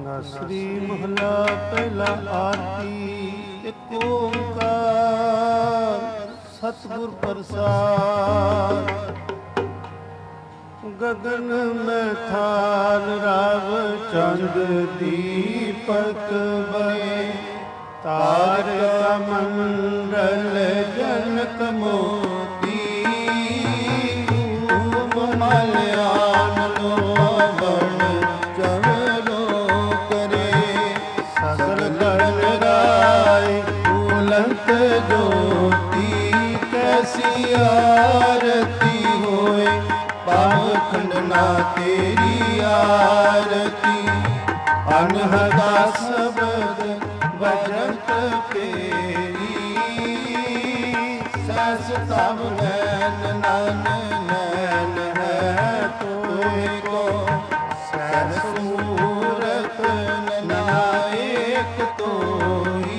ਸ੍ਰੀ ਮਹਲਾ ਪਹਿਲਾ ਆਰਤੀ। ਇੱਕ ਓੰਕਾਰ ਸਤਿਗੁਰ ਪ੍ਰਸਾਦਿ। ਗਗਨ ਮੈਂ ਥਾਲ ਰਵ ਚੰਦ ਦੀਪਕ ਬਨੇ। ਤਾਰਕ ਮੰਡਲ ਜਨਕ ਮੋਤੀ। ਧੂਮ ਮਲਿਆਨ ਲੋਵਣ ਚਵਲੋ ਕਰੇ। ਸਗਲ ਗਣ ਰਾਏ ਫੂਲੰਤ ਜੋਤੀ। ਕੈਸੀ ਆਰਤੀ ਹੋਏ ਪਾਖੰਡ ਨਾ ਤੇਰੀ ਆਰਤੀ। ਅਨਹਦਾ ਸ਼ਬਦ ਵਜੰਤ ਫੇਰੀ। ਸੈਸ ਤਵ ਨੈਨ ਨਨ ਨੈਨ ਹੈ ਤੋਏ ਕੋ। ਸੈਸ ਮੂਰਤ ਨਾਇਕ ਤੋਈ।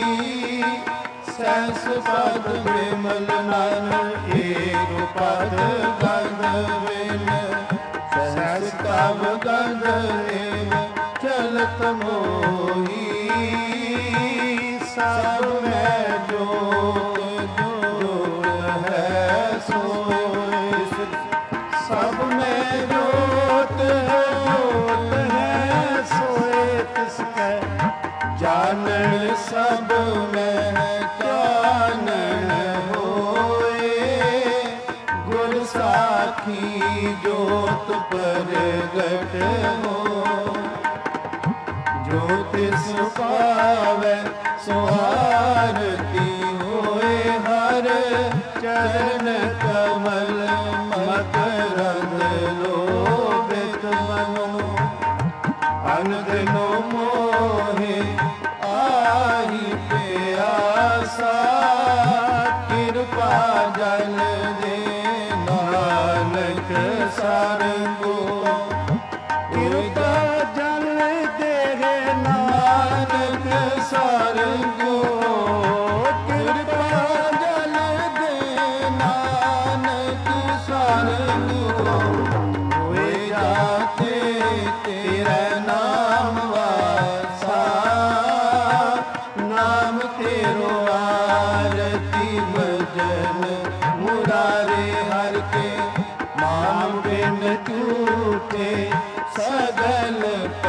ਸੈਸ ਪਦ ਬਿਮਲ ਨਨ ਏਕ ਪਦ ਗੰਧ ਬਿਨ। ਸੈਸ ਤਵ ਗੰਧ ਏਵ ਚਲਤ ਮੋਹੀ। ਸਭ ਮੈਂ ਜੋਤ ਜੋਤ ਹੈ ਸੋਇ। ਸਭ ਮੈਂ ਜੋਤ ਜੋਤ ਹੈ ਸੋਇ। ਤਿਸ ਕੈ ਜਾਣਨ ਸਭ ਮੈਂ ਜਾਣਨ ਹੋਏ। ਗੁਰ ਸਾਖੀ ਜੋਤ ਪ੍ਰਗਟ ਹੋ। ਜੋ ਤਿਸ ਪਾਵੈ ਸੋ ਆਰਤੀ ਹੋਏ। ਹਰ ਚਰਨ ਕਮਲ ਮਕਰੰਦ ਲੋਭਿਤ ਮਨੋ। ਅਨ ਦਿਨੋ ਮੋਹਿ ਆਹੀ ਪਿਆਸਾ। ਕਿਰਪਾ ਜਲ ਦੇ ਨਾਨਕ ਸਰੰਗੋ। ਕਿਰਪਾ ਜਲ ਦੇ ਨਾਨਕ ਸਰੰਗੋ। ਕਿਰਪਾ ਜਲ ਦੇ ਨਾਨਕ ਸਰੰਗੋ। ਹੋਏ ਜਾਤੇ ਤੇਰਾ ਨਾਮ ਵਾਸਾ। ਨਾਮ ਤੇਰੋ ਆਰਤੀ ਭਜਨ ਮੁਰਾਰੇ ਹਰਿ ਕੇ। ਨਾਮ ਬਿਨ ਝੂਠੇ ਸਗਲ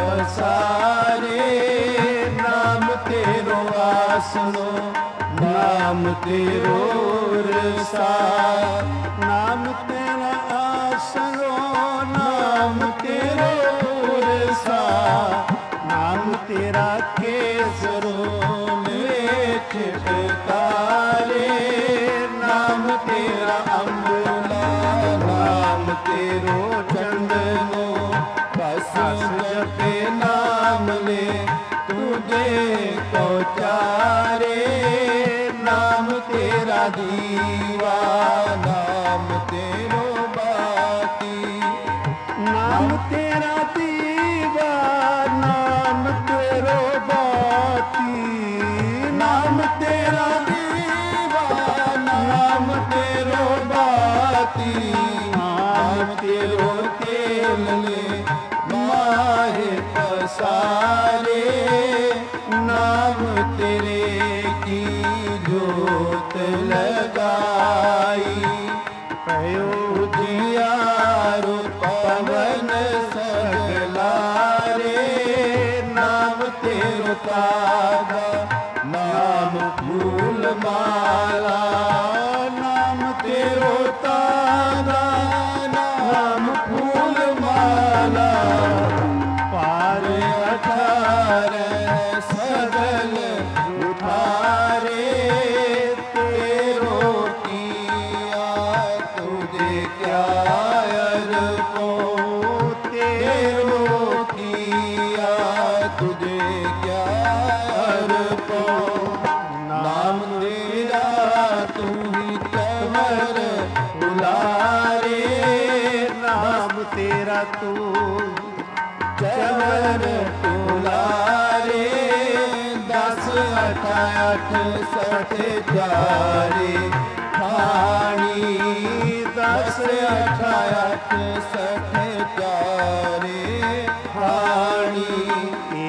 ਪਸਾਰੇ। ਨਾਮ ਤੇਰੋ ਆਸਣੋ ਨਾਮ ਤੇਰੋ ਰਸਾ। ਨਾਮ ਤੇਰਾ ਆਸਣੋ ਨਾਮ ਤੇਰੋ ਰਸਾ। ਨਾਮ ਤੇਰਾ ਕੇਸਰੋ ਮੇਠ ਟਕਾਰੇ। ਨਾਮ ਤੇਰਾ ਅੰਬਲਾ ਨਾਮ ਤੇਰੋ ਚੰਦਨੋ। ਬਸ ਜਪੇ ਨਾਮ ਲੈ ਤੁਝੇ ਕੋ ਚਾਰੇ। ਨਾਮ ਤੇਰਾ ਦੀਵਾ ਨਾਮ ਤੇਰੋ ਬਾਤੀ। ਨਾਮ ਤੇਰਾ ਦੀਵਾ ਨਾਮ ਤੇਰੋ ਬਾਤੀ। ਨਾਮ ਤੇਰਾ ਦੀਵਾ ਨਾਮ ਤੇਰੋ ਬਾਤੀ। ਨਾਮ ਤੇਰੋ ਤੇਲ ਲੈ ਮਾਹੇ ਪਸਾਰੇ। ਨਾਮ ਤੇਰੇ ਕੀ ਜੋਤ ਲਗਾਈ। ਭਇਓ ਉਜਿਆਰੁ ਪਵਨ ਸਗਲਾਰੇ। ਨਾਮ ਤੇਰੋ ਤਾਗਾ ਨਾਮ ਫੂਲ ਮਾਲਾ। ਨਾਮ ਤੇਰੋ ਤਾਗਾ ਨਾਮ ਫੂਲ ਮਾਲਾ। ਪਾਰ ਅਠਾਰੈ ਸਗਲ ਉਠਾਰੇ। ਤੇਰੋ ਕੀਆ ਤੁਝੇ ਕਿਆ ਅਰਪੋ। ਤੇਰੋ ਕੀਆ ਤੁਝੇ ਕਿਆ ਅਰਪੋ। ਨਾਮ ਤੇਰਾ ਤੂੰ ਹੀ ਚਵਰ ਉਲਾਰੇ। ਨਾਮ ਤੇਰਾ ਤੂੰ ਚਵਰ ਉਲਾਰੇ। 10 8 68 ਚਾਰੇ ਖਾਣੀ। 10 8 68 ਚਾਰੇ ਖਾਣੀ।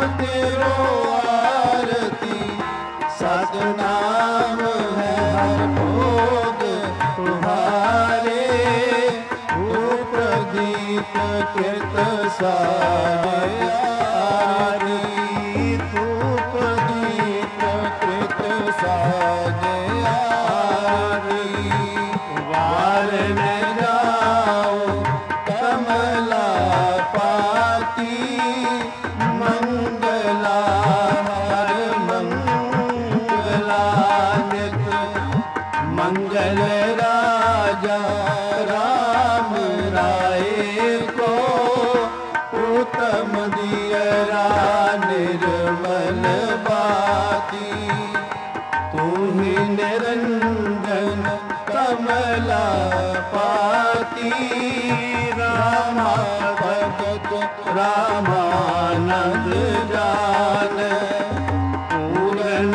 तेरो आरती, सतनाम है हर भोग तुम्हारे, धूप दीप कृत सारे आरती, धूप दीप कृत सारे आरती। वार में जाओ कमला पाती, मंगला हर मंगला नित, मंगल राजा राम राय को, उत्तम दियरा निर्मल बाती। तू ही निरंजन कमला पाती, रामा भगत रामानंद जान, पूर्ण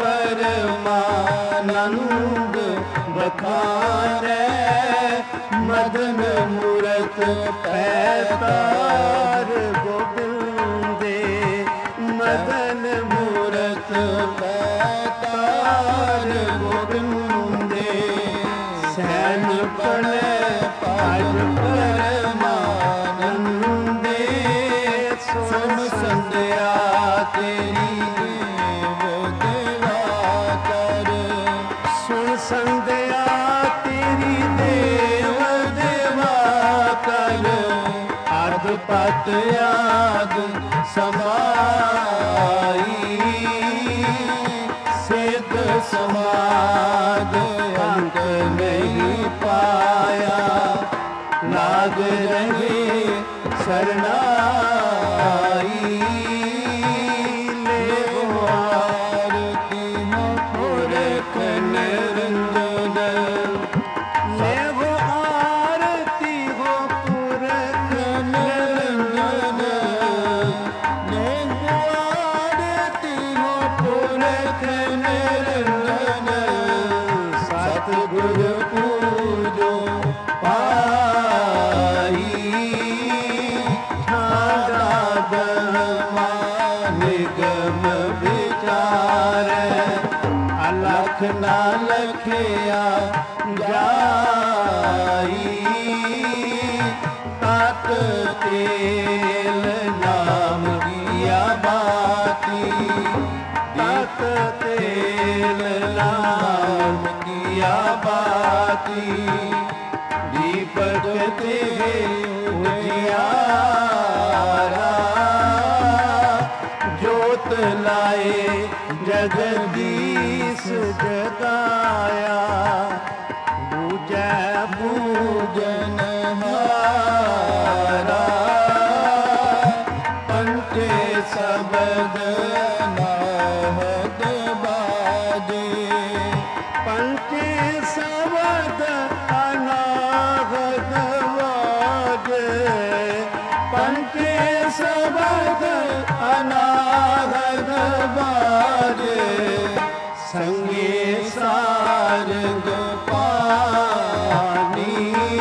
परमानंद बखाने, मदन मूरत पैतार गोविंदे, मदन मूरत पैतार गोविंदे, सैन पड़े पार परमानंदे, सुन संध्या तेरी देव देवा कर, सुन संध्या तेरी देव देवा कर, अर्ध पत याद समाई, सिद्ध समाध अंत नहीं पाया, लाग रहे शरणाई, ले वो आरती हो पुरख निरंजन, ले वो आरती हो पुरख निरंजन, ले वो आरती हो पुरख निरंजन, सतगुरु पूजो पाई, ठाड़ा ब्रह्मा निगम विचार, अलख ना लखिया जाई, तात तेल नाम दिया बाती, तात तेल नाम दिया बाती, दीपक तेरे उजियारा, जोत लाए जगदीश जगाया, पूजै पूजन हारा, पंचे शब्द नाहद बाजे, पंचे शब्द अनाहद बाजे, पंचे शब्द अनाहद बाजे, संगे सारंग पानी,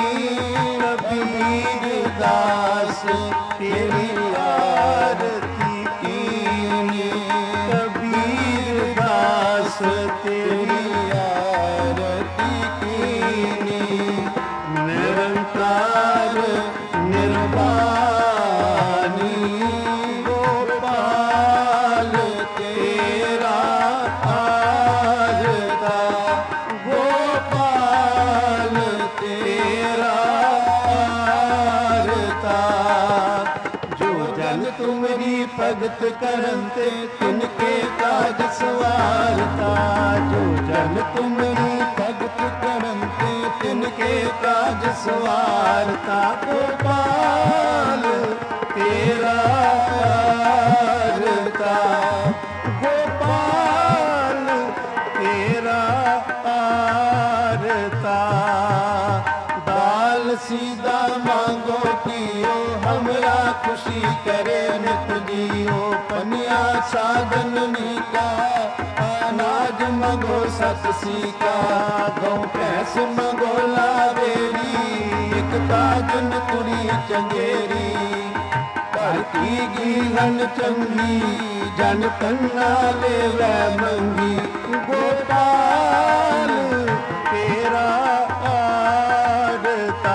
कबीर दास तेरी आरती कीनी, कबीर दास तेरी आरती कीनी, निरंकार निर्वाणी, गोपाल तेरा आरता, गोपाल तेरा आरता, जो जन तुमरी भगत करते तिनके काज सवारता, जो जन तुमरी भगत करते तिनके काज सवारता, गोपाल तेरा आरता, गोपाल तेरा आरता, दाल सीधा मांगो पियो हमरा खुशी करे नित जियो, पनिया साधन नीका अनाज मगो सत सीका, गौ भैंस मगो लावेरी, एक ताजन तुरी चंगेरी, ਧਰਤੀ ਗੀਹਨ ਚੰਗੀ ਜਨ ਕੰਨਾ ਲੈਵੈ ਮੰਗੀ ਗੋਪਾਲ ਤੇਰਾ ਆੜਤਾ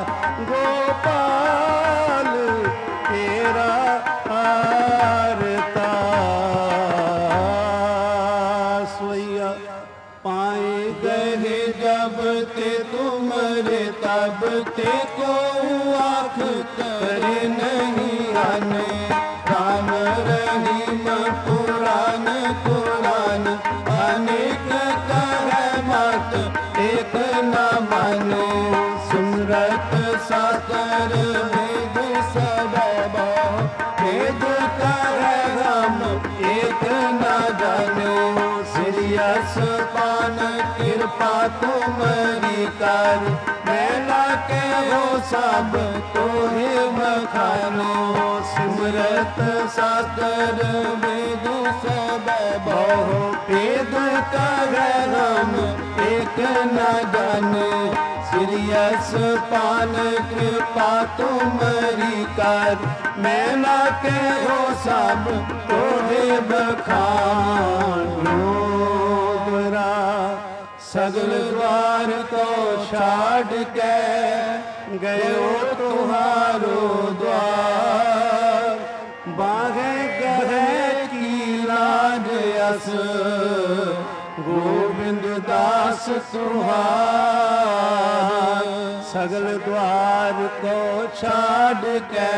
ਗੋਪਾਲ ਤੇਰਾ ਆੜਤਾ ਸੋਈਆ पाए गए जब ते तुमरे तब ते को आँख करे नहीं आने राम रहीम पुराण कुरान अनेक कहे मत एक न माने सुमरत साकर वेद सब वेद कहे हम एक न जाने सिरियस पान कृपा तुमरी कर मेला के हो सब तोहे बखानो सिमरत साकर वेद सब बहु वेद कहे हम एक न जाने सिरियस पान कृपा तुमरी कर मेला के हो सब तोहे बखानो सगल द्वार को छाड़ के गयो तुहारो द्वार बागे गहे की लाज अस गोविंद दास तुहार सगल द्वार को छाड़ के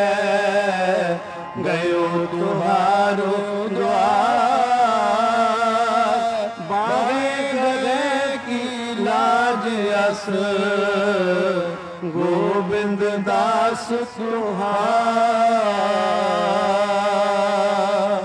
गयो तुहारो द्वार अस गोविंद दास तुहार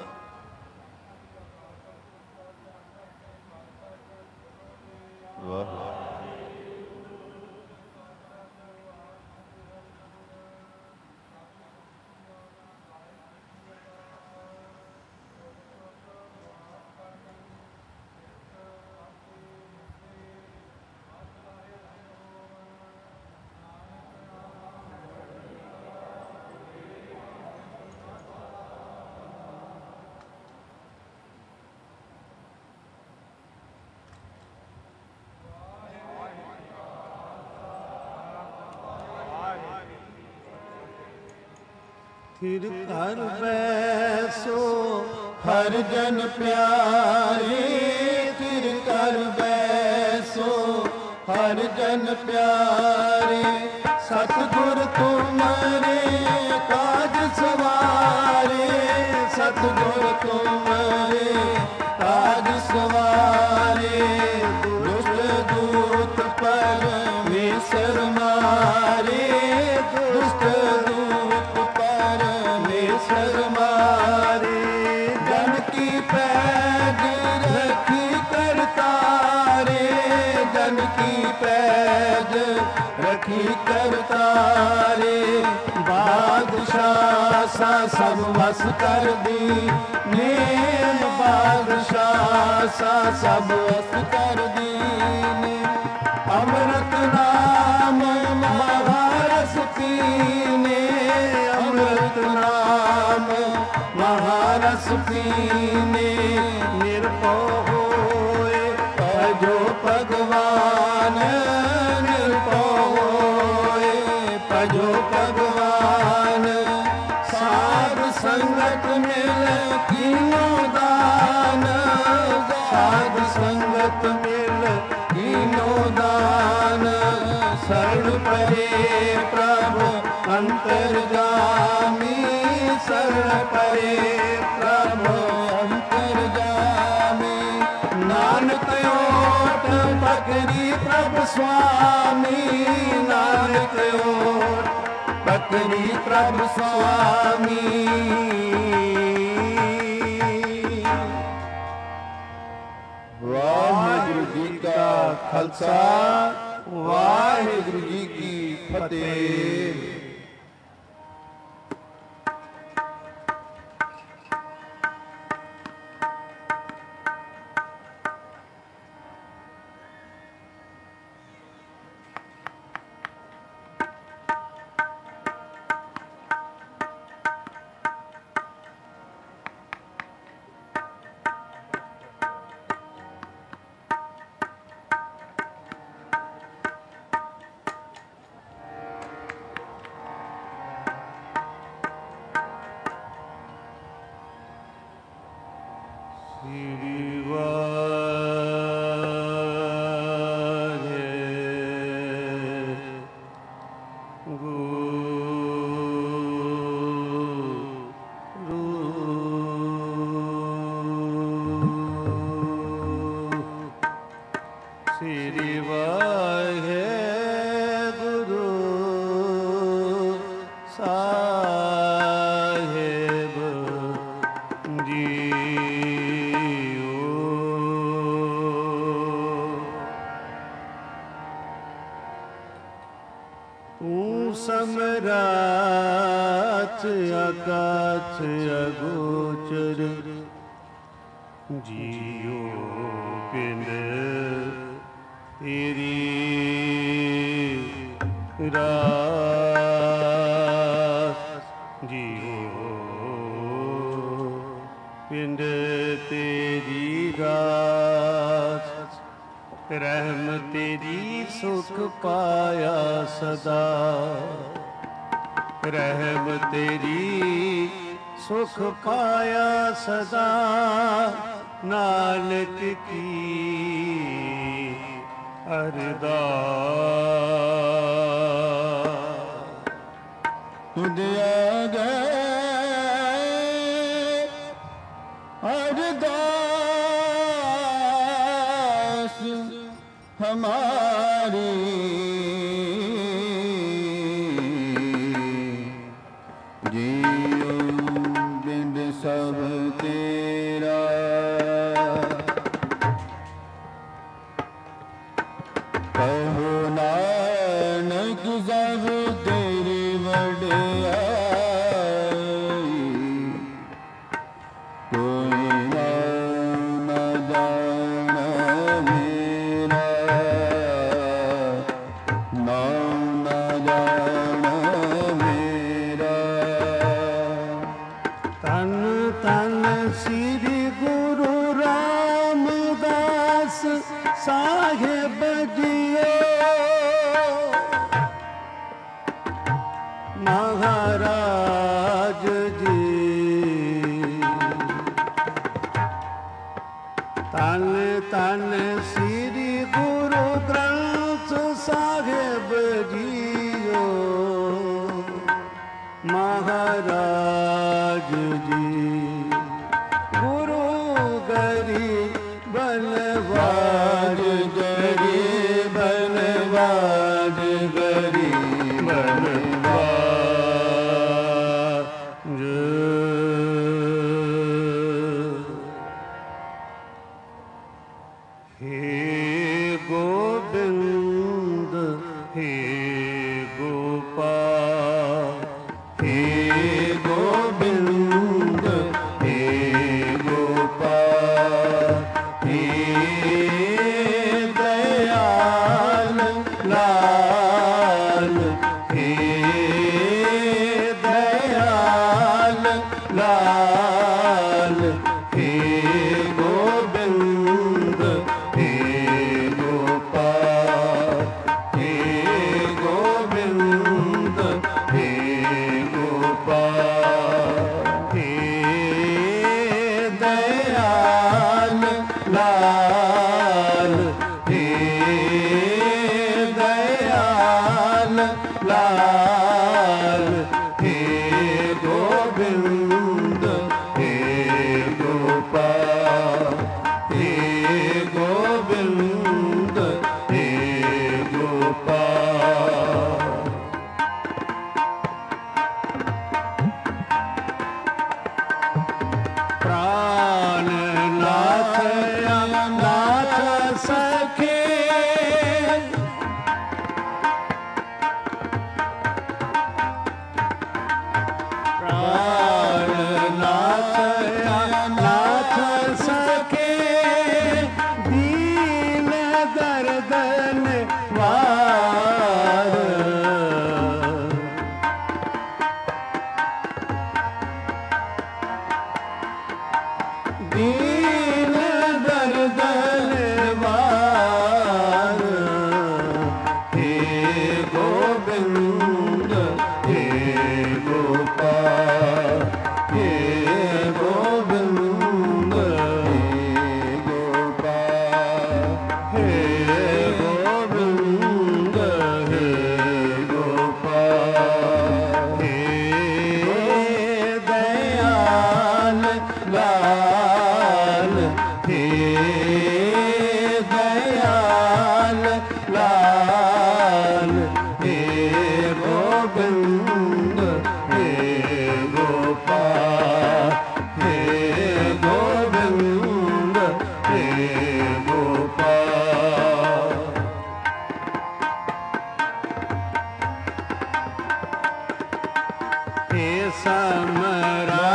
फिर घर बैसो हर जन प्यारे फिर घर बैसो हर जन प्यारे सतगुर तुम्हारे काज सवारे सतगुर तुम्हारे काज सवारे दुष्ट दूत परमेश्वर मारे दुष्ट मारे जन की पैज रखी करतारे जन की पैज रखी करतारे बादशाह सा सब वस कर दी नेम बादशाह सा सब वस कर दी अमृत नाम महारस पीने अमृत नाम महारस पीने निर्भय होए भजो भगवान निर्भय होए भजो भगवान साध संगत मिल कीनो दान साध संगत मिल कीनो दान शरण परे प्रभु अंतर्जामी शरण परे प्रभु अंतर्जामी नानक ओट पकड़ी प्रभु स्वामी नानक ओट पकड़ी प्रभु स्वामी वाहिगुरु जी का खालसा वाहिगुरु जी की फतेह। ਸਮਰਾਟ ਆਕਾਸ਼ ਅਗੋਚਰ ਜੀਉ ਪਿੰਡ ਤੇਰੀ ਰਾਸ ਜੀਉ ਪਿੰਡ ਤੇਰੀ ਰਾਸ ਰਹਿਮ ਤੇਰੀ ਸੁਖ ਪਾਇਆ ਸਦਾ ਰਹਿਮ ਤੇਰੀ ਸੁਖ ਪਾਇਆ ਸਦਾ ਨਾਨਕ ਕੀ ਅਰਦਾਸ ਤੁਧ ਆਗੇ ਅਰਦਾਸ ਹਮਾਰੀ ਜੀਉ ਬਿੰਦ ਸਭ ਤੇਰਾ ਕਹੋ ਨਾਨਕ ਸਭ ਤੇਰੀ ਵਡਿਆਈ ਕੋਈ ਨਾਮ ਨਾ ਜਾਣਾ ਮੇਰਾ ਨਾਮ ਨਾ ਜਾਣਾ ਮੇਰਾ ਤਨ ਤਨ ਸ੍ਰੀ ਗੁਰੂ ਰਾਮਦਾਸ ਸਾਹਿਬ ਜੀਓ ਮਹਾਰਾਜ ਜੀ ਤਨ ਤਨ ਸ੍ਰੀ ਗੁਰੂ ਗ੍ਰੰਥ ਸਾਹਿਬ ਜੀਓ ਮਹਾਰਾਜ ਜੀ ਗੁਰੂ ਗਰੀ ਬਲਵਾਜ ਗਰੀ ਬਲਵਾਜ ਗਰੀ ਬਲਵਾਜ ਹੇ ਗੋਬਿੰਦ ਹੇ ਗੋਪਾਲ ਹੇ ਗੋਬਿੰਦ ਹੇ ਗੋਪਾਲ ਹੇ ਦਇਆਲ ਲਾਲ ਹੇ ਦਇਆਲ ਲਾਲ ਹੇ ਗੋਬਿੰਦ ਹੇ ਗੋਪਾਲ ਹੇ ਗੋਬਿੰਦ ਹੇ ਗੋਪਾਲ ਹੇ ਦਇਆਲ ਲਾਲ ਹੇ ਦਇਆਲ ਲਾਲ ਹੇ ਗੋਬਿੰਦ ਹੇ ਗੋਪਾਲ ਹੇ ਗੋਬਿੰਦ ਹੇ ਗੋਪਾਲ ਪ੍ਰਾਨ ਨਾਥ ਨਾਥ ਸਖੇ ਪ੍ਰਾਨ ਨਾਥ ਨਾਥ ਸਖੇ ਦੀਨ ਦਰਦ ਨਿਵਾਰ ਦੀਨ ਦਰਦ ਨਿਵਾਰ ਹੇ ਗੋਬਿੰਦ ਹੇ ਗੋਪਾਲ ਹੇ ਗੋਬਿੰਦ ਹੇ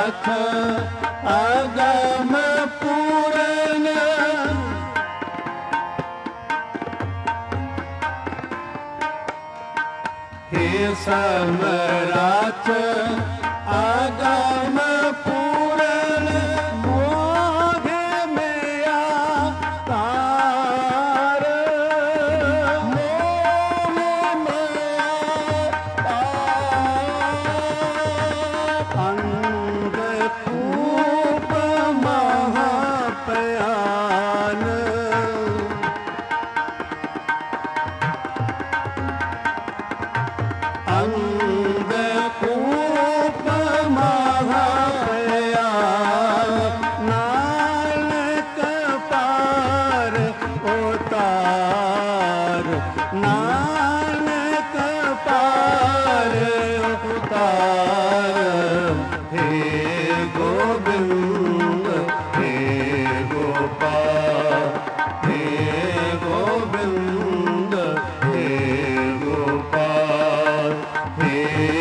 नाथ अगम पूरन हे समराथ अगम पूरन मोह में तार मोह में अंधकूप महापयान अंधकूप महापयान नानक पार उतार नानक पार उतार हे गोविंद हे गोपाल हे गोविंद हे गोपाल हे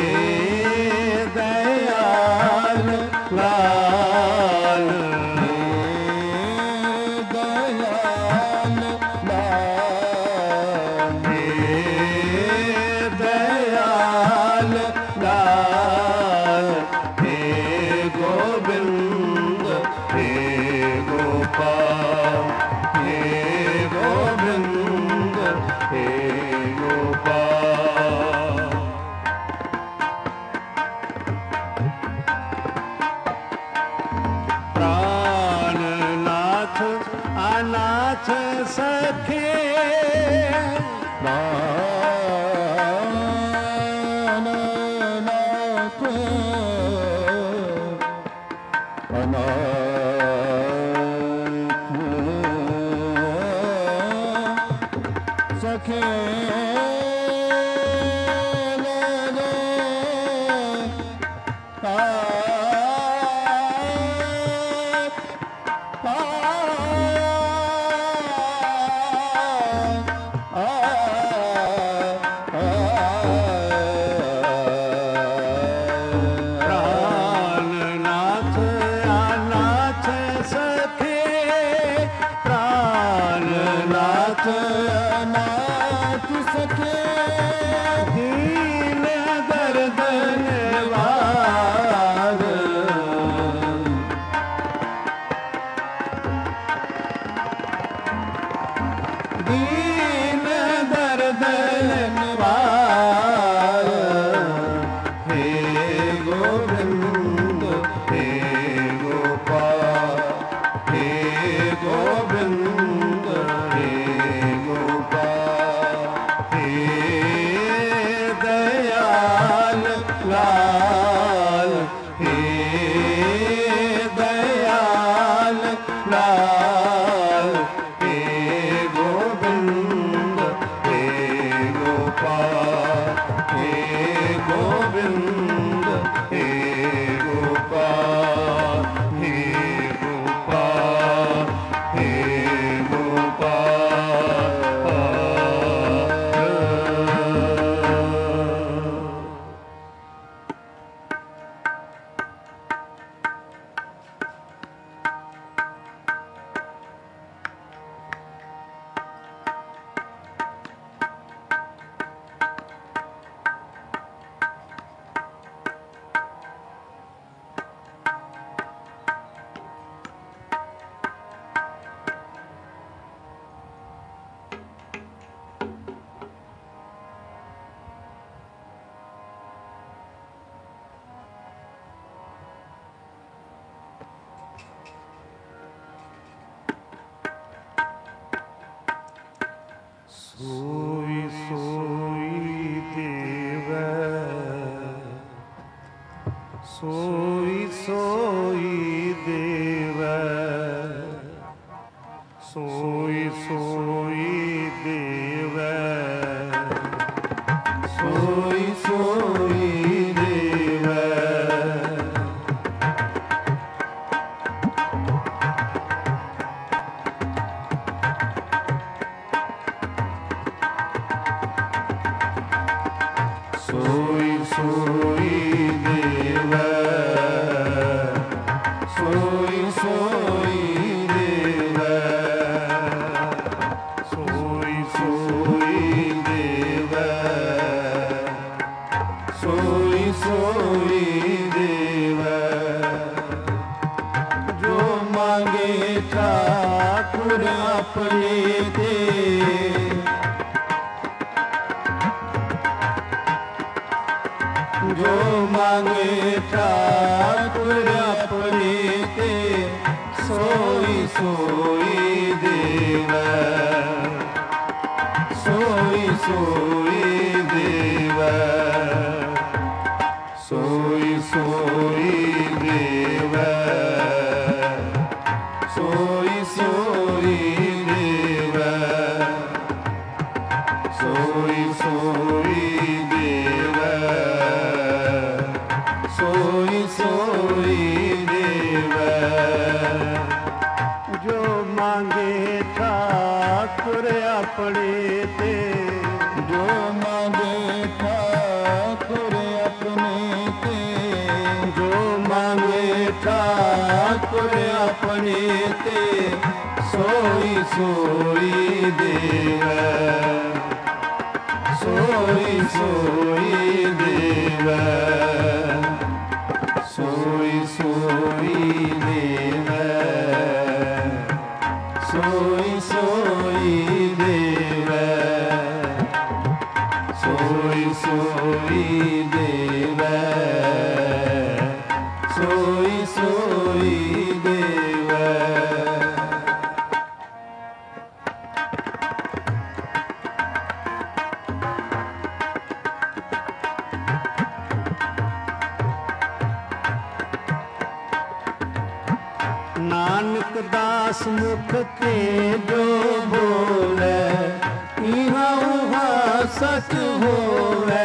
दयाल लाल हे दयाल लाल हे दयाल लाल हे गोविंद हे गोपाल हे गोविंद हे गोपाल प्राणनाथ अनाथ सखे प्राणनाथ अनाथ सखे प्राणनाथ अनाथ सखे प्राणनाथ अनाथ सखे दीन दर्द निवार दीन दर्द निवार हे गोविंद हे गोपाल हे गोविंद हे गोपाल हे दयाल लाल हे दयाल लाल हे गोविंद हे गोपाल हे गोविंद हे गोपाल हे गोपाल हे सोई सोई देव सोई सोई देव सोई सोई देव सोई सोई देव ਮੰਗੇ ਠਾਕੁਰ ਆਪਣੇ ਤੇ ਸੋਈ ਸੋਈ ਦੇਵੈ, ਸੋਈ ਸੋਈ ਦੇਵੈ, ਸੋਈ ਸੋਈ ਦੇਵੈ, ਸੋਈ ਸੋਈ ਦੇਵੈ, ਸੋਈ ਸੋਈ ਦੇਵੈ, ਸੋਈ ਸੋਈ ਦੇਵੈ। ਜੋ ਮੰਗੇ ਠਾਕੁਰ ਆਪਣੇ ਤੇ, ਜੋ ਮੰਗੇ ਠਾਕੁਰ ਆਪਣੇ ਤੇ, ਜੋ ਮੰਗੇ ਠਾਕੁਰ ਆਪਣੇ ਤੇ ਸੋਈ ਸੋਈ ਦੇਵੈ, ਸੋਈ ਸੋਈ ਦੇਵੈ, ਸੋਈ ਸੋਈ ਦੇਵੈ, ਸੋਈ ਸੋਈ ਦੇਵੈ, ਸੋਈ ਸੋਈ ਦੇਵੈ, ਸੋਈ ਸੋਈ ਦੇਵੈ। ਨਾਨਕ ਦਾਸ ਮੁਖ ਤੇ ਜੋ ਬੋਲੇ, ਇਹਾ ਉਹਾ ਸਚ ਹੋਵੇ।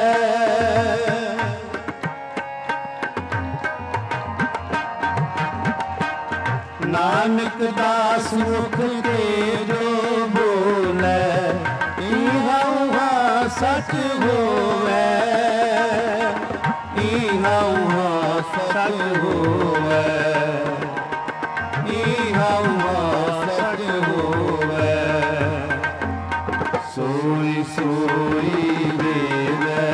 ਨਾਨਕ ਦਾਸ ਮੁਖ ਤੇ ਜੋ ਬੋਲੇ, ਇਹਾ ਉਹਾ ਸਚ ਹੋਵੇ, ਇਹਾ ਉਹਾ ਸਚ ਹੋਵੇ, ਇਹਾ ਉਹਾ ਸਚ ਹੋਵੇ। ਸੋਈ ਸੋਈ ਦੇਵੈ,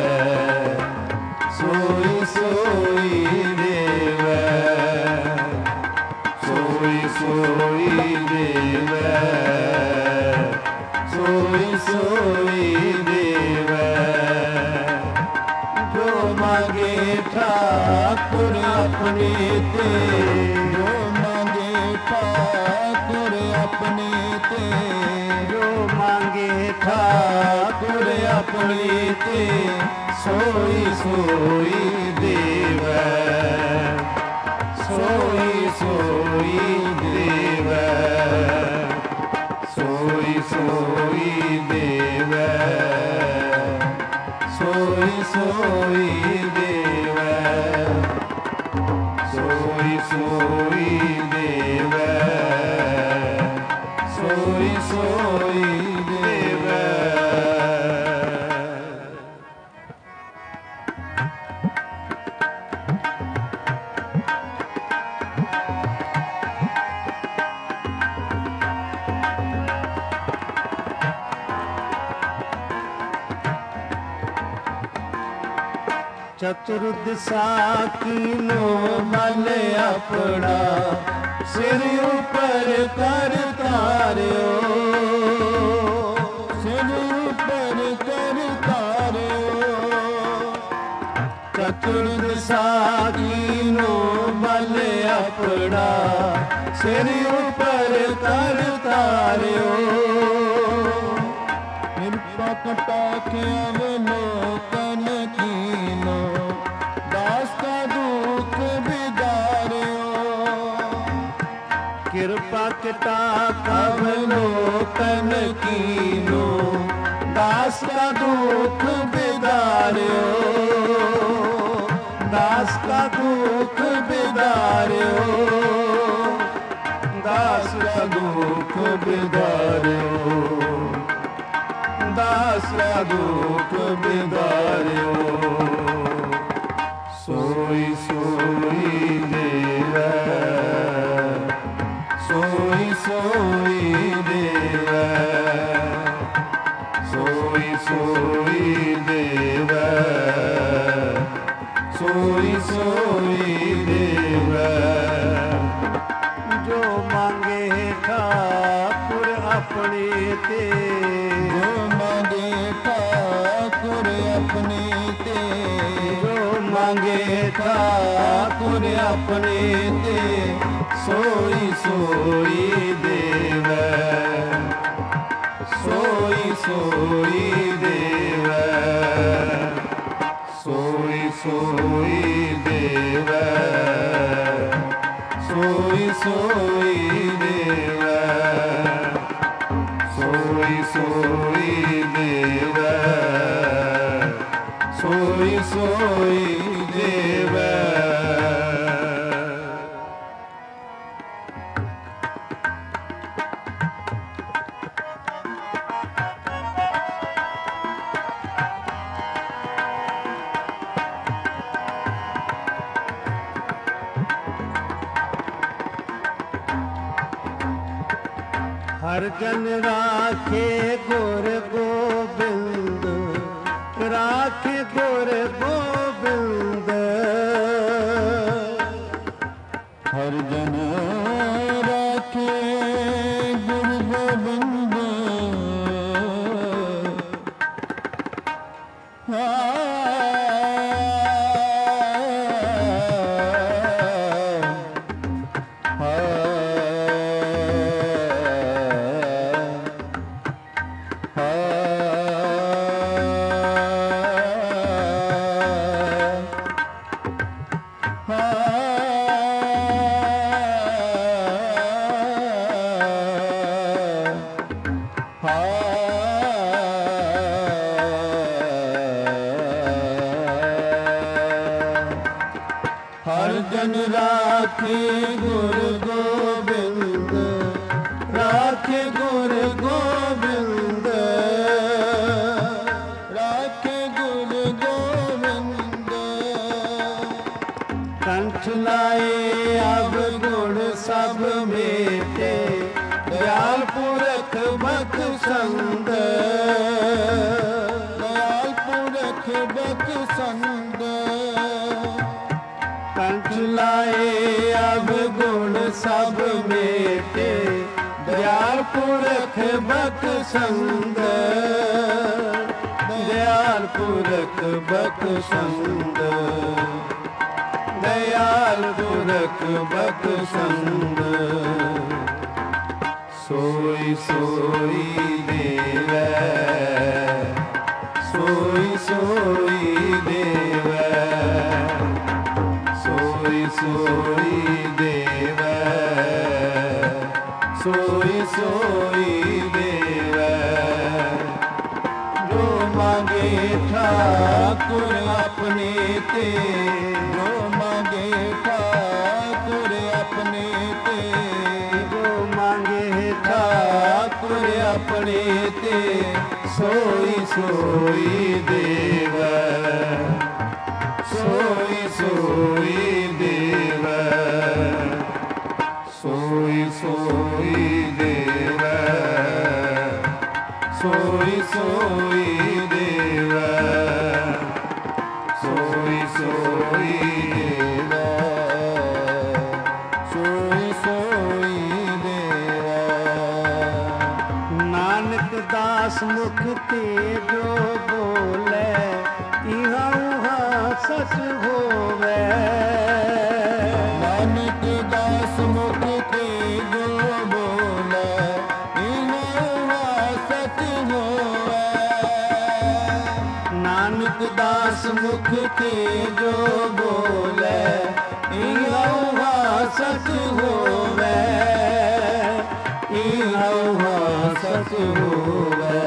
ਸੋਈ ਸੋਈ ਦੇਵੈ, ਸੋਈ ਸੋਈ ਦੇਵੈ, ਸੋਈ ਸੋਈ ਦੇਵੈ। ਜੋ ਮੰਗੇ ਠਾਕੁਰ ਆਪਣੇ ਤੇ, ਜੋ ਮੰਗੇ ਠਾਕੁਰ ਆਪਣੇ ਤੇ, ਜੋ ਮੰਗੇ ਠਾਕੁਰ ਆਪਣੇ ਤੇ ਸੋਈ ਸੋਈ ਦੇਵੈ, ਸੋਈ ਸੋਈ ਦੇਵੈ, ਸੋਈ ਸੋਈ ਦੇਵੈ, ਸੋਈ ਸੋਈ ਦੇਵੈ, ਸੋਈ ਸੋਈ ਦੇਵੈ, ਸੋਈ ਸੋਈ ਦੇਵੈ। ਚਤੁਰ ਦਿਸ਼ਾ ਕੀਨੋ ਮਲ ਆਪਣਾ, ਸਿਰ ਉੱਪਰ ਕਰ ਧਾਰਿਓ, ਸਿਰ ਉੱਪਰ ਕਰ ਧਾਰਿਓ। ਚਤੁਰ ਦਿਸ਼ਾ ਕੀਨੋ ਮਲ ਆਪਣਾ, ਸਿਰ ਉੱਪਰ ਕਰ ਧਾਰਿਓ। ਕਿਰਪਾ ਕਟਾ ਕੇ ਅਵਲੋਕਨ ਕੀਨੋ, ਦਾਸ ਕਾ ਦੁਖ ਵਿਦਾਰਿਓ। ਕਿਰਪਾ ਕਟਾ ਅਵਲੋਕਨ ਕੀਨੋ, ਦਾਸ ਕਾ ਦੁਖ ਵਿਦਾਰਿਓ, ਦਾਸ ਕਾ ਦੁਖ ਵਿਦਾਰਿਓ, ਦਾਸ ਕਾ ਦੁਖ ਵਿਦਾਰਿਓ, ਦਾਸ ਕਾ ਦੁਖ ਵਿਦਾਰਿਓ। ਸੋਈ ਸੋਈ ਦੇਵੈ, ਸੋਈ ਸੋਈ ਦੇਵੈ, ਸੋਈ ਸੋਈ ਦੇਵੈ, ਸੋਈ ਸੋਈ ਦੇਵੈ। ਜੋ ਮੰਗੇ ਠਾਕੁਰ ਆਪਣੇ ਤੇ, ਜੋ ਮੰਗੇ ਠਾਕੁਰ ਆਪਣੇ ਤੇ, ਜੋ ਮੰਗੇ अपने ते सोई सोई देवै सोई सोई देवै सोई सोई देवै सोई सोई देवै सोई सोई देवै सोई सोई देवै। हर जन राखे गुर गोबिंद राखे गुर गोबिंद हर जन राखे गुर गोबिंद हर जन राखे गुर गोबिंद राखे गुर गोबिंद राखे गुर गोबिंद कंठ लाए अब गुण सब मेटे दयाल पुरख बख संग दयाल पुरख बख संग कंठ लाए अब गुण सब मेटे दयाल पुरख बख संग दयाल पुरख बख संग दयाल पुरख बख संग सोई सोई देवै सोई सोई देवै सोई सोई देवै सोई सोई देवै जो मांगे ठाकुर अपने ते जो मांगे ठाकुर अपने ते जो मांगे ठाकुर अपने ते सोई सोई देवै सोई सोई देवै सोई सोई देवै सोई सोई देवै सोई सोई देवै सोई सोई देवै। नानक दास मुख ते जो बोले इहा उहा सच होवे नानक दास मुख ते जो बोले इहा उहा सच होवे नानक दास मुख ते जो बोले इहा उहा सच होवे इहा उहा सच होवे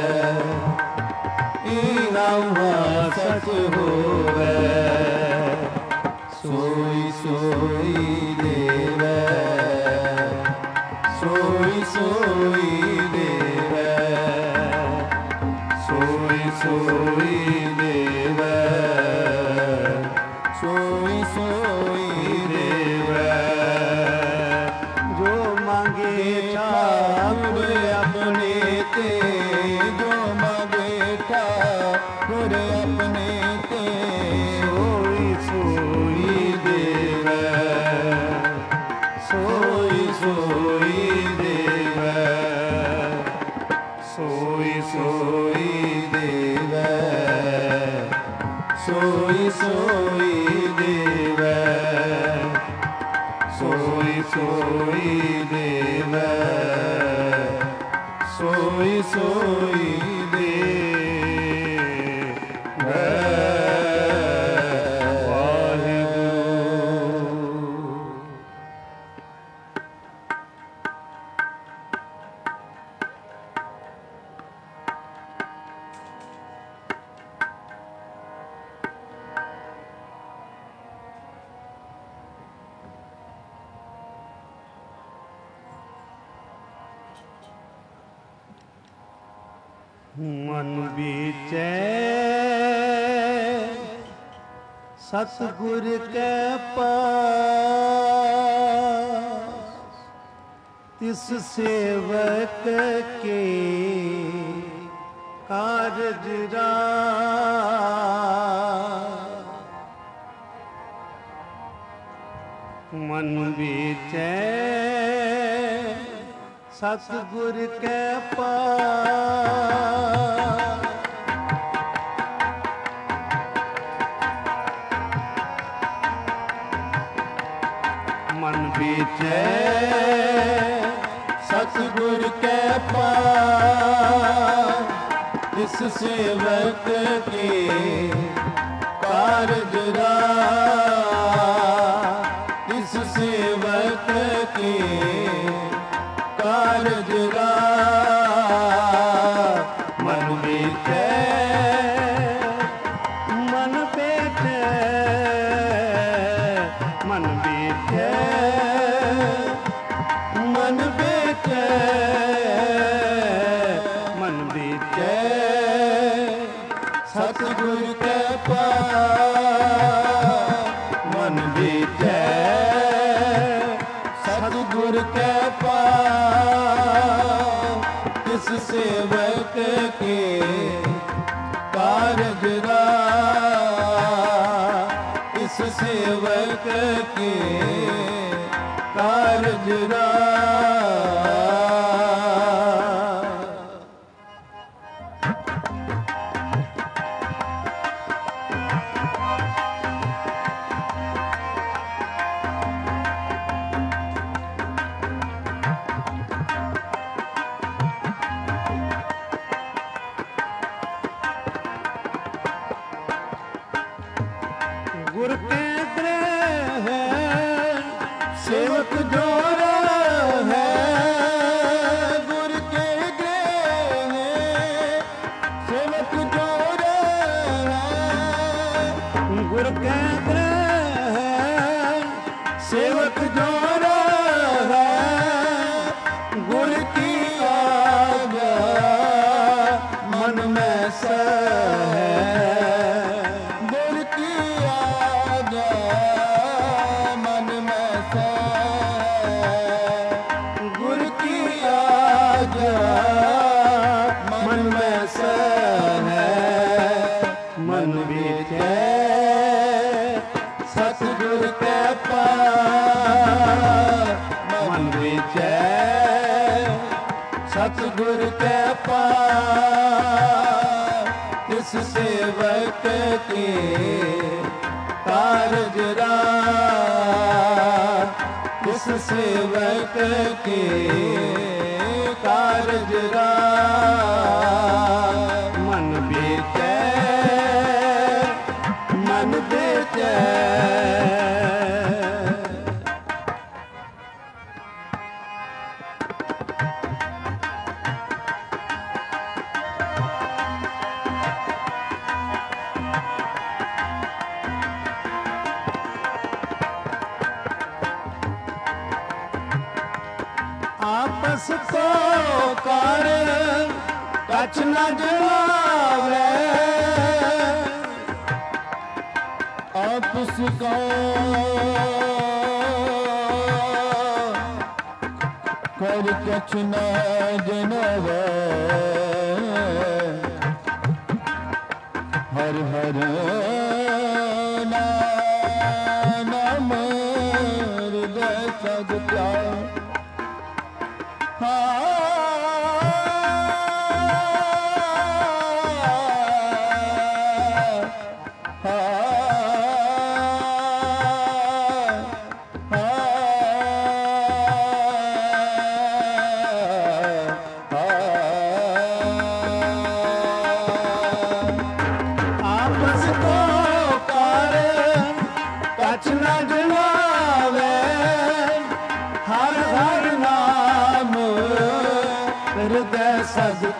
इहा उहा सच होवे सोई सोई देवै सोई सोई देवै सोई सोई देवै सोई सोई देवै जो मांगे ठाकुर अपने ते जो मांगे ठाकुर अपने ते सोई सोई देवै सोई सोई देवै सोई सोई देवै सोई सोई देवै सोई सोई देवै सोई सोई देवै मन बीचै सतगुर के पास तिस सेवक के कारज मन बीचै सतगुर के पास मन बीचै सतगुर के पास इस सेवक के कारज इस सेवक के कारज मन बीचै मन बीचै मन बीचै मन बीचै मन बीचै सतगुर के पास मन बीचै सतगुर के पास इस सेवक के कारज इस सेवक के कारज गुर के ग्रह सेवक जोर है गुर के ग्रह सेवक जोर है गुर के ग्रह सेवक जोर है गुर की आज्ञा मन में है गुर की आज्ञा मन में गुर की आज्ञा मन में है मन बीचै सतगुर के पास मन बीचै सतगुर के पास इस सेवक के कारज इस सेवक के कारज मन बीचै मन बीचै आपस को कर कछ न जलावे आपस को कर कछ न जलावे हर हर नाम हृदय सद प्यार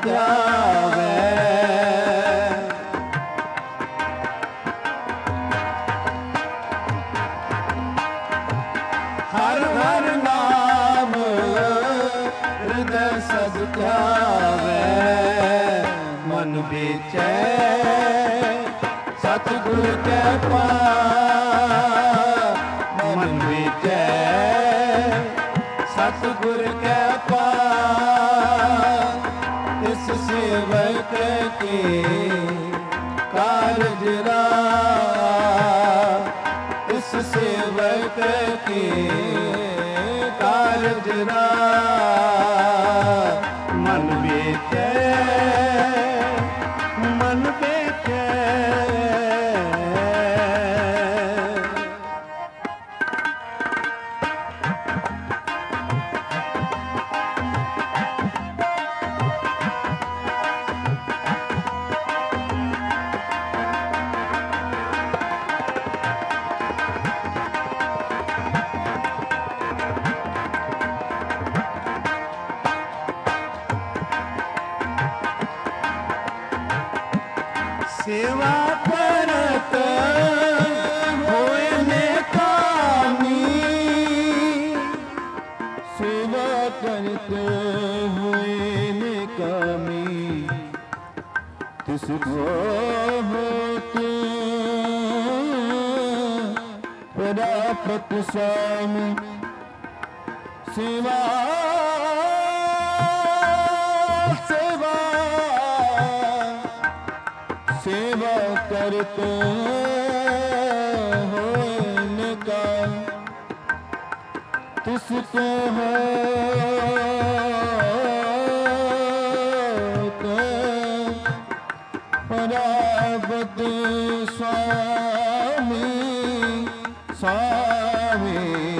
ध्यावे हर हर नाम हृदय सद ध्यावे मन बेचै सतगुर के पास मन बेचै सतगुर के पास इस सेवक के कारज इस सेवक के कारज मन बेचै मन बेचै सेवा करत होए नेकामी सेवा करत होए नेकामी तिसको होत प्राप्त स्वामी सेवा सेवा सेवा करते हो निकाल तिसको हो परावत स्वामी स्वामी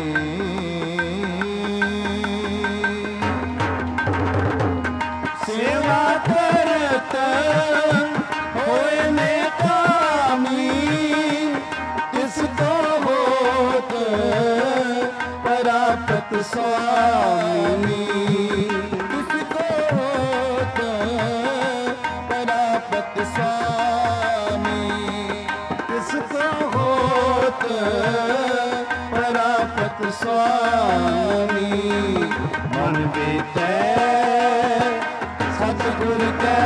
सेवा करते होए नेकामी तिसको होत परापत स्वामी तिसको होत परापत स्वामी तिसको होत परापत स्वामी मन बेचै सतगुर के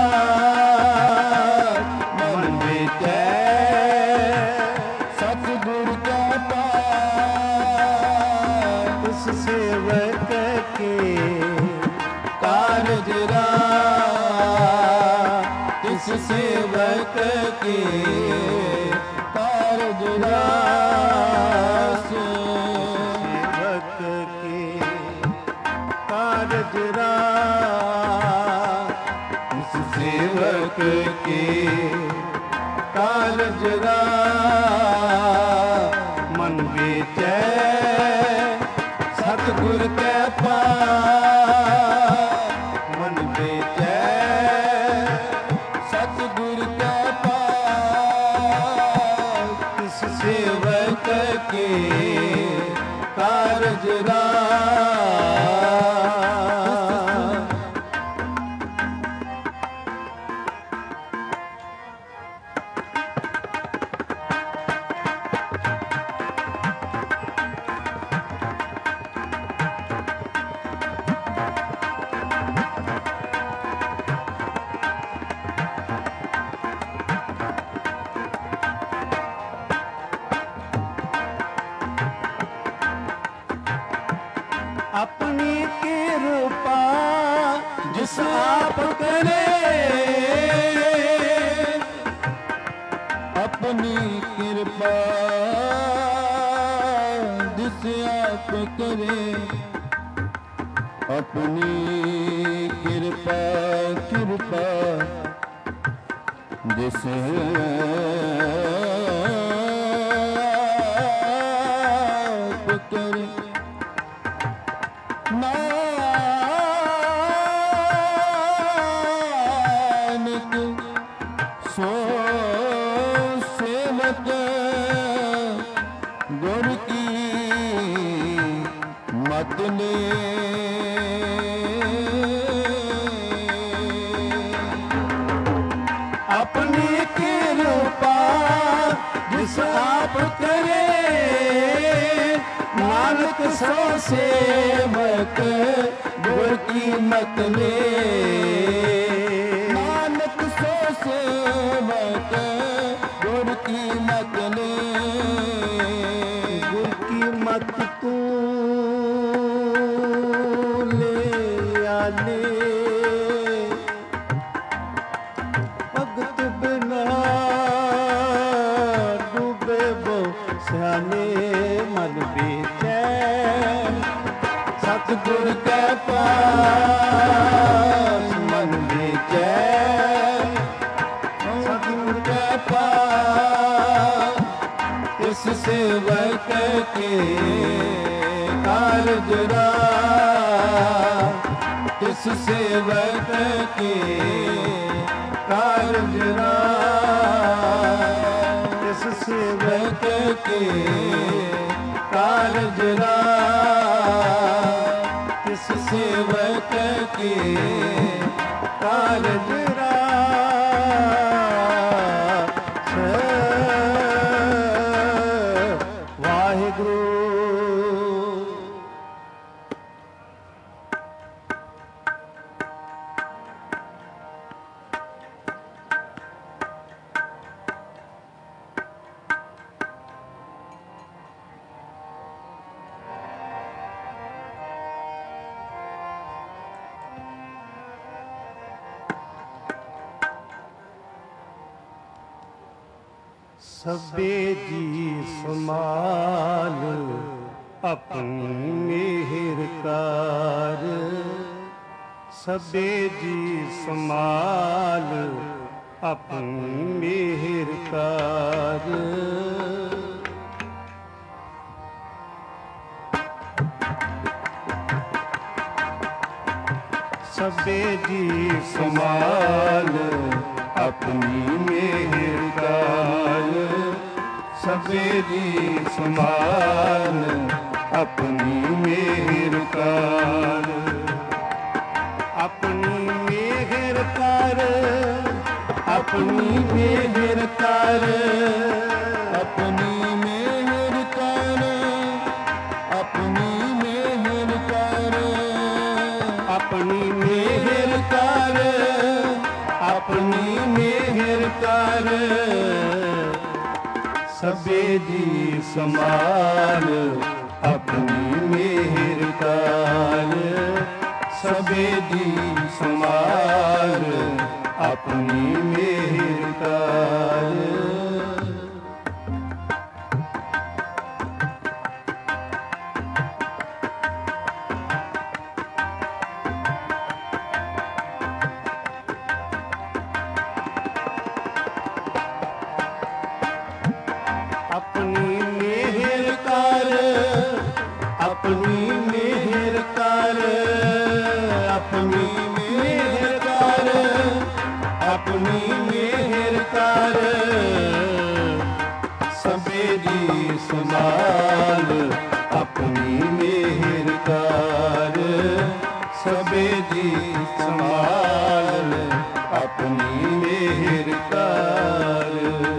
पास मन बेचै सतगुर के पास उस सेवक के कारज इस सेवक के कारज सेवक के कारज इस सेवक के कारज मन बेचै सतगुर के पास मन बेचै सतगुर के पास इस सेवक के कारज अपनी कृपा जिस आप करे अपनी कृपा जिस आप करे अपनी कृपा कृपा जिस आप करे नानक सो सेवक गुर की मत ने नानक सो सेवक गुर की मत ले। नानक सो सेवक गुर की मत ले। गुर की मत तू ले आले, भगत बिना डूबे वो सियाने। मन बेचैन सतगुर के पास मन बेचैन, सतगुर के पास इस सेवक के कारज रास, इस सेवक के कारज रास, इस सेवक के कारज रास, इस सेवक के कारज रास। वाहिगुरु सबे जी समाल अपनी मेहर कार। सबे जी समाल अपनी मेहर कार। सबे जी समाल अपनी मेहर कार। सबे जी समाल अपनी मेहर कार। अपनी मेहर कार, अपनी मेहर कर, अपनी मेहर कर, अपनी मेहर कर, अपनी मेहर कर, अपनी मेहर कर। सबे जी समाल अपनी मेहर कर। सबे जी समाल अपनी मेहर कर। अपनी मेहर कर, अपनी मेहर कर, अपनी मेहर कर, अपनी मेहर कर। सबे जी समाल अपनी मेहर कर। सबे जी समाल अपनी मेहर कर।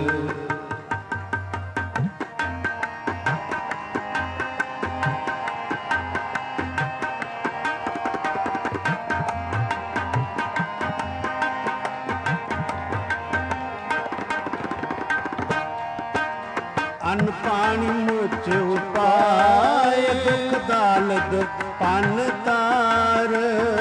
अन्न पानी मुझ उपाय, दुख दालद पन तार।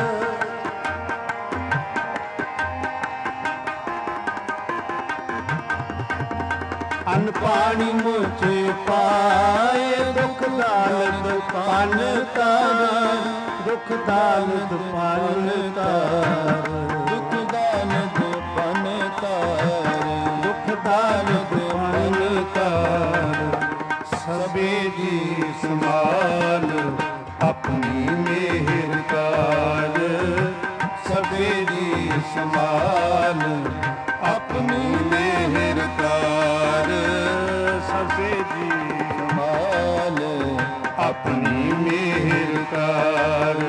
अन्न पानी मुझ पाए, दुख दालद पन तार। दुख दालद पन तार। दुख दालद पन तार। दुख दालद पन तार। सबे जी समाल अपनी मेहर कार। सबे जी समाल अपनी मेहर कार। सबे जी समाल अपनी मेहर कार।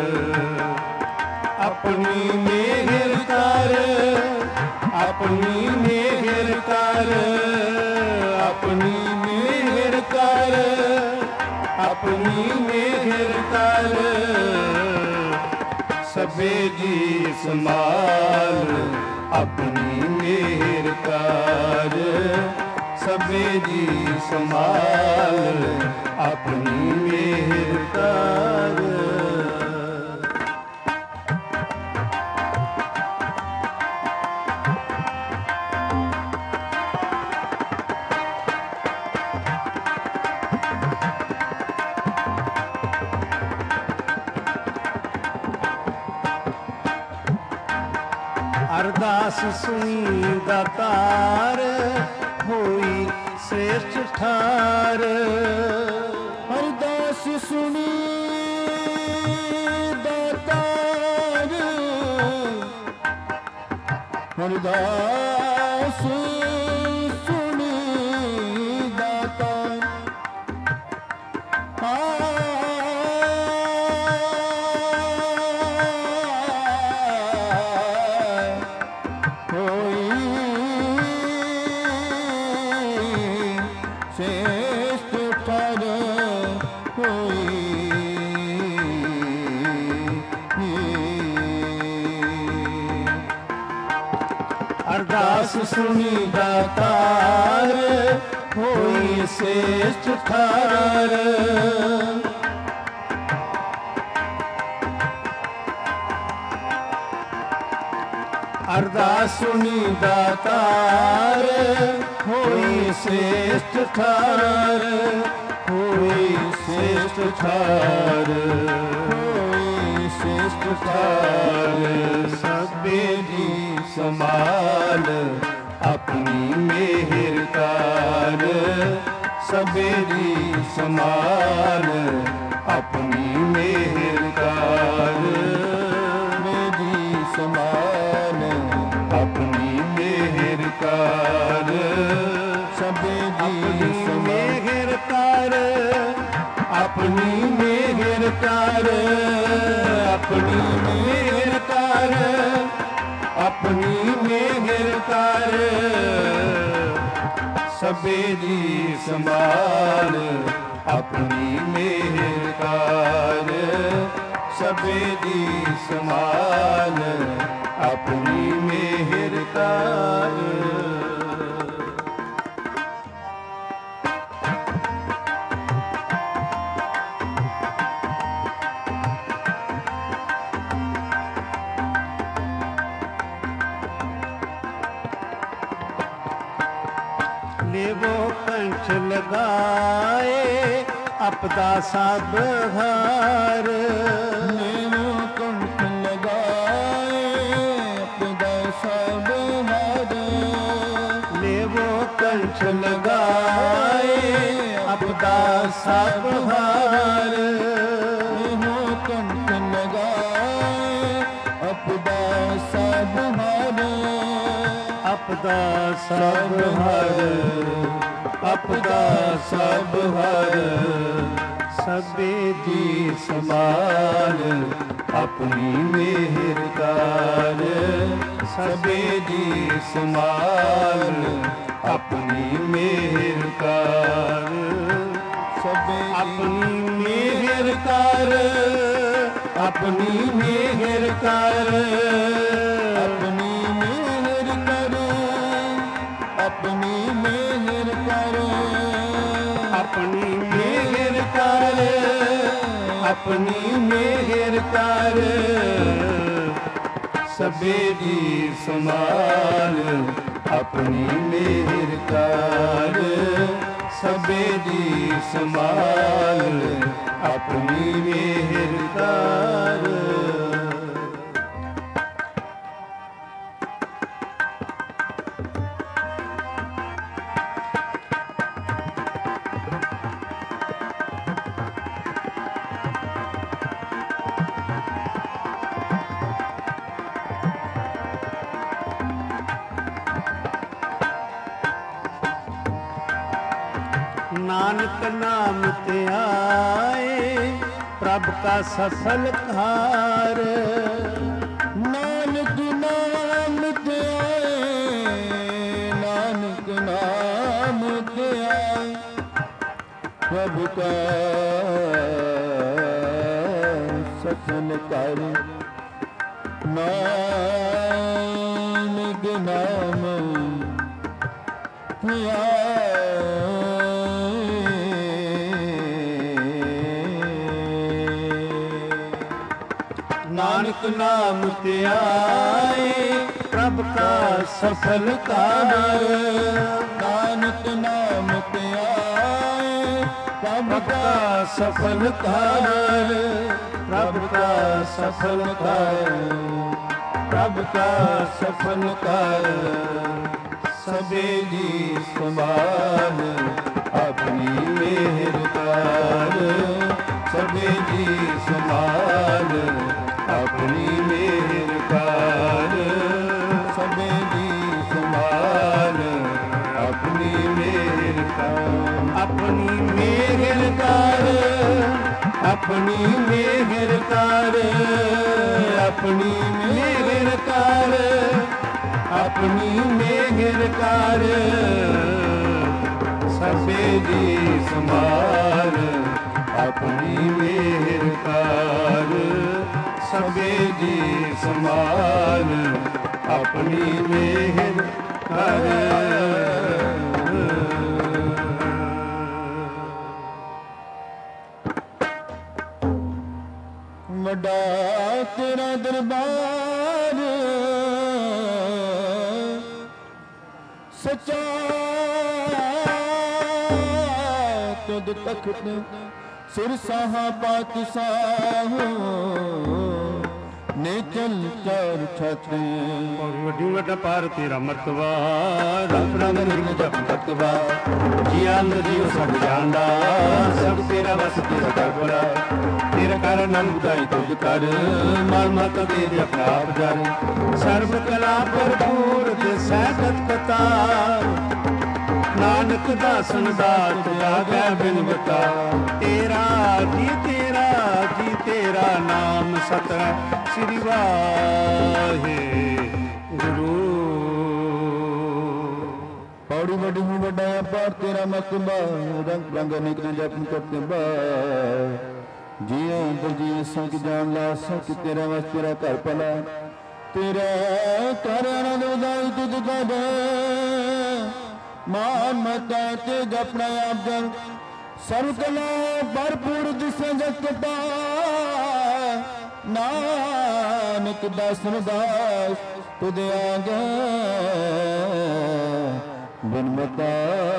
अपनी मेहर कार, अपनी मेहर कार, अपनी मेहर कार, ਆਪਣੀ ਮਿਹਰ ਕਰ ਸਭੇ ਜੀ ਸੰਭਾਲ ਆਪਣੀ ਮਿਹਰ ਕਰ ਸਭੇ ਜੀ ਸੰਭਾਲ ਆਪਣੀ ਮਿਹਰ ਕਰ ਅਰਦਾਸ ਸੁਣੀ ਦਾਤਾਰ ਹੋਈ ਸ੍ਰੇਸ਼ਟ ਠਾਰ ਅਰਦਾਸ ਸੁਣੀ ਦਾਤਾਰ ਅਰਦਾਸ ਸੁਣੀ ਦਾਤਾਰ ਅਰਦਾਸ ਸੁਣੀ ਦਾਤਾਰ ਹੋਈ ਸ੍ਰੇਸ਼ਟ ਠਾਰ ਅਰਦਾਸ ਸੁਣੀ ਦਾਤਾਰ ਹੋਈ ਸ੍ਰੇਸ਼ਟ ਠਾਰ ਹੋਈ ਸ੍ਰੇਸ਼ਟ ਠਾਰ ਹੋਈ ਸ੍ਰੇਸ਼ਟ ਠਾਰ ਸਭੇ ਜੀ ਸੰਭਾਲ ਆਪਣੀ ਮਿਹਰ ਕਰ ਸਭੇ ਦੀ ਸੰਭਾਲ ਆਪਣੀ ਮਿਹਰ ਕਰ ਮੇਰੀ ਸੰਭਾਲ ਆਪਣੀ ਮਿਹਰ ਕਰ ਸਭੇ ਦੀ ਮਿਹਰ ਕਰ ਆਪਣੀ ਮਿਹਰ ਕਰ ਆਪਣੀ ਮਿਹਰ ਕਰ ਆਪਣੀ ਮਿਹਰ ਕਰ ਸਭੇ ਦੀ ਸੰਭਾਲ ਆਪਣੀ ਮਿਹਰ ਕਰ ਸਭੇ ਦੀ ਸੰਭਾਲ ਆਪਣੀ ਮਿਹਰ ਕਰ लेवो कंठ लगाए अपदा सब हार लेवो कंठ लगाए अपदा सब हार लेवो कंठ लगाए अपदा सब हार लेवो कंठ लगाए अपदा सब हार अपदा सब हर अपदा सब हर सबे जी संभाल अपनी मिहर कर सबे जी संभाल अपनी मिहर कर सबे अपनी मेहर कर अपनी मिहर कर अपनी मिहर कर अपनी मिहर कर अपनी मेहर कर अपनी मिहर कर सबे दी संभाल अपनी मिहर कर सबे दी संभाल अपनी मिहर कर नानक नाम ते आए प्रभ का सफल कार नानक नाम ते आए नानक नाम ते आए प्रभु का सफल कर नानक नाम नानक नाम ध्याए प्रभ का सफल कर नानक नाम ध्याए प्रभ का सफल कर प्रभ का सफल कर प्रभ का सफल कर सबे जी संभाल अपनी मेहर कर सबे जी संभाल अपनी मेहर कर सबे जी संभाल अपनी मेहर कर अपनी मेहर कर अपनी मेहर कर अपनी मेहर कर अपनी मेहर कर सबे जी संभाल अपनी मेहर कर सबे जी संभाल अपनी मेहर कर वड्डा तेरा दरबार सच्चा तुद तख्त सिर साहा पातशाह ने चल चार छाते वड्डी वड्डा पार तेरा मर्तबा रब रंग निर्ग जप मर्तबा जिया अंदर जीव सब जानदा सब तेरा बस तेरा करबला तेरा कर नंद बुधाई तुझ कर माल माता तेरे अपना आप जर सर्व कला भरपूर ते सैकत कतार नानक दासन दात आगे बिन बता तेरा जी तेरा नाम सत श्री वाहे गुरु पौड़ी बड़ी हूँ बड़ा पार तेरा मतबा रंग रंग अनेक न जप करते बा जिया जी संग जान ला संग तेरा वस तेरा घर पला तेरा कर आनंद उदाई तुझ कर मान मता ते अपना आप जल सर्व कला भरपूर जिसे जगत पा नानक दासन दास तुझे आगे बिन मता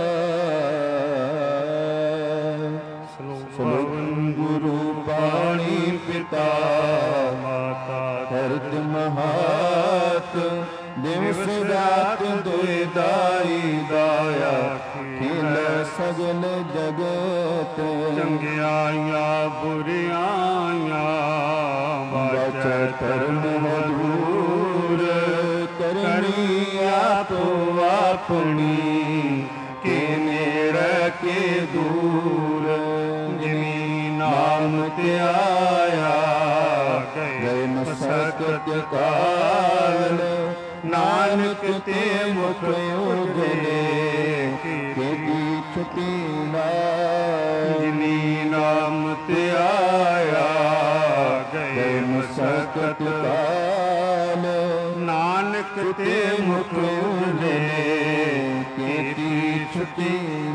गुरु पाणी पिता माता धरत महात दिवस रात दुई दाई दाया खिल सगल जगत चंगियाइया बुरियाइया बच तरन दूर करनी आप अपनी के नेड़ के दूर जिनी नाम त्याया गए मसकत काल नानक ते मुख उजले तेरी छुटी जिनी नाम त्याया गए मसकत काल नानक ते मुख उजले तेरी छुटी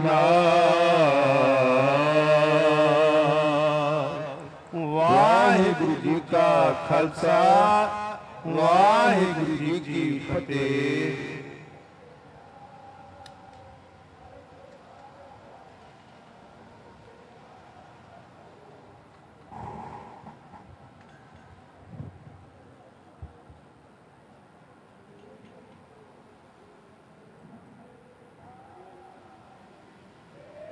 वाहिगुरु जी का खालसा वाहिगुरु जी की फतेह।